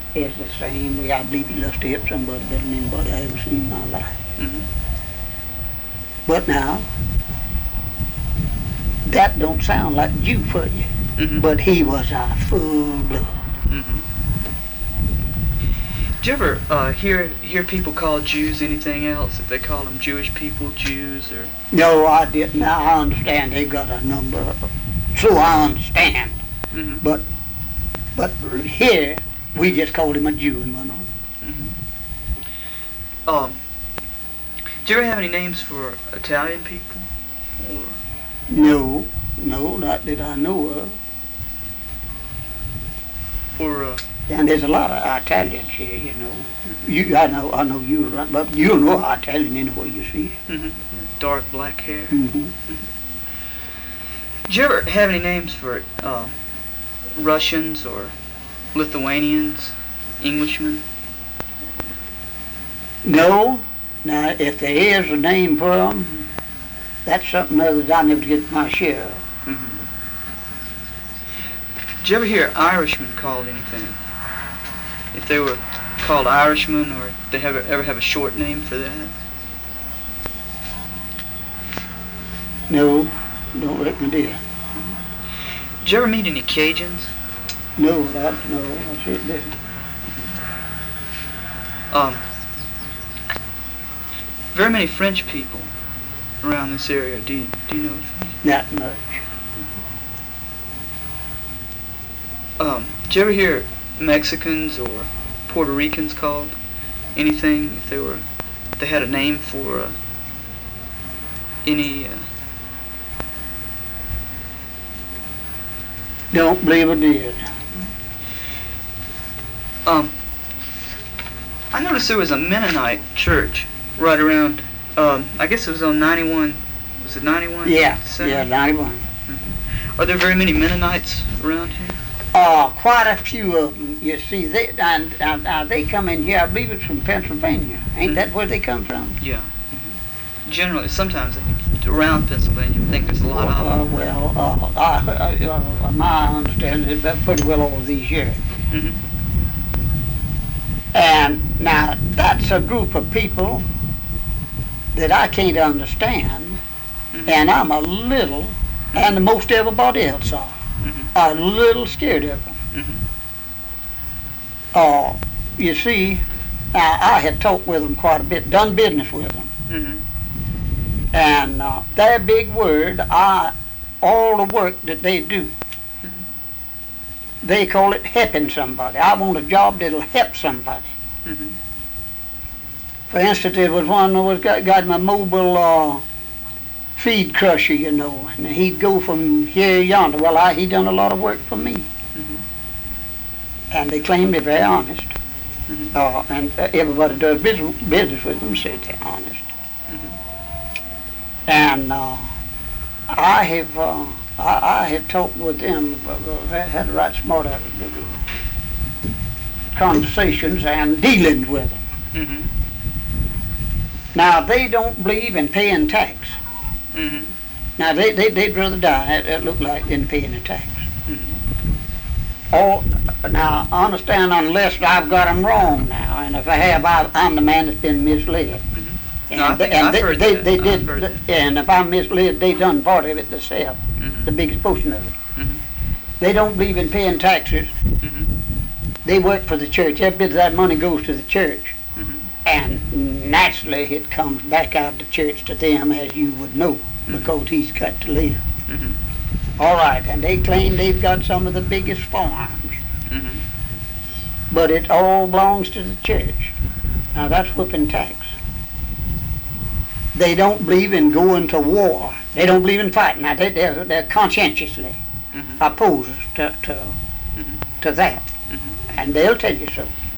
is the same way. I believe he loves to hit somebody better than anybody I ever seen in my life. Mm-hmm. But now, that don't sound like Jew for you. Mm-hmm. But he was a full blood. Mm-hmm. Do you ever hear people call Jews anything else? If they call them Jewish people, Jews, or... No, I didn't. Now I understand they got a number of them. So I understand. Mm-hmm. But here, we just called him a Jew and went on. Mm-hmm. Do you ever have any names for Italian people? Or... No, not that I know of. Or, And there's a lot of Italians here, you know. I know you, right, but you'll know Italian anywhere you see. mm-hmm. Dark black hair. Mm-hmm. Did you ever have any names for Russians or Lithuanians, Englishmen? No. Now, if there is a name for them, that's something other that I never get my share of. Mm-hmm. Did you ever hear Irishmen called anything? If they were called Irishmen, or if they ever have a short name for that? No, don't reckon I did. Did you ever meet any Cajuns? No, I sure didn't. Very many French people around this area. Do you know? Not much. Did you ever hear Mexicans or Puerto Ricans called anything? If they had a name for any? Don't believe I did. I noticed there was a Mennonite church right around. I guess it was on 91. Was it 91? Yeah, 91. Mm-hmm. Are there very many Mennonites around here? Quite a few of them. You see, they come in here. I believe it's from Pennsylvania. Ain't that where they come from? Yeah. Mm-hmm. Generally, sometimes around Pennsylvania, I think there's a lot of them. My understanding is that pretty well over these years. Mm-hmm. And now that's a group of people that I can't understand, mm-hmm. and I'm a little, and most everybody else are, a little scared of them. Mm-hmm. You see, now I had talked with them quite a bit, done business with them, Mm-hmm. and their big word, all the work that they do, Mm-hmm. they call it helping somebody. I want a job that'll help somebody. Mm-hmm. For instance, there was one that was got my mobile feed crusher, you know, and he'd go from here to yonder. Well, he done a lot of work for me, Mm-hmm. and they claim they're very honest. Mm-hmm. And everybody does business with them said they're honest. Mm-hmm. And I have talked with them, had the right smart conversations and dealings with them. Mm-hmm. Now, they don't believe in paying tax. Mm-hmm. Now, they'd rather die, it looked like, than paying the tax. Mm-hmm. Now, understand, unless I've got them wrong now, and if I have, I'm the man that's been misled. Mm-hmm. No, I've heard that. They did, heard that. and if I'm misled, they done part of it themselves, Mm-hmm. the biggest portion of it. Mm-hmm. They don't believe in paying taxes. Mm-hmm. They work for the church. Every bit of that money goes to the church. Mm-hmm. And naturally, it comes back out of the church to them, as you would know, because he's got to live. Mm-hmm. All right, and they claim they've got some of the biggest farms, Mm-hmm. but it all belongs to the church. Now, that's whooping tax. They don't believe in going to war. They don't believe in fighting. Now, they're conscientiously Mm-hmm. opposed to Mm-hmm. that, Mm-hmm. and they'll tell you so.